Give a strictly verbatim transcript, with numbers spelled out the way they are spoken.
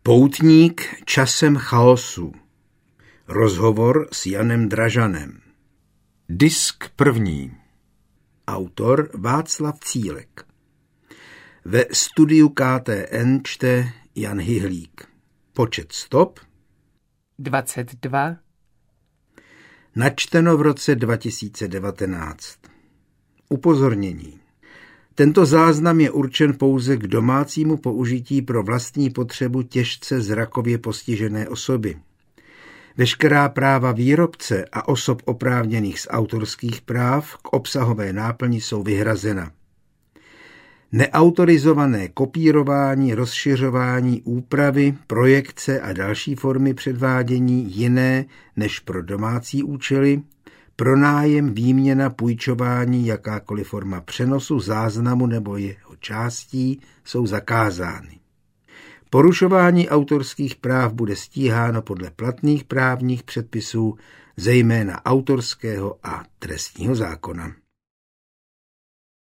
Poutník časem chaosu. Rozhovor s Janem Dražanem. Disk první. Autor Václav Cílek. Ve studiu K T N čte Jan Hyhlík. Počet stop dvacet dva. Načteno v roce dva tisíce devatenáct. Upozornění. Tento záznam je určen pouze k domácímu použití pro vlastní potřebu těžce zrakově postižené osoby. Veškerá práva výrobce a osob oprávněných z autorských práv k obsahové náplni jsou vyhrazena. Neautorizované kopírování, rozšiřování, úpravy, projekce a další formy předvádění jiné než pro domácí účely, pronájem, výměna, půjčování, jakákoliv forma přenosu, záznamu nebo jeho částí jsou zakázány. Porušování autorských práv bude stíháno podle platných právních předpisů, zejména autorského a trestního zákona.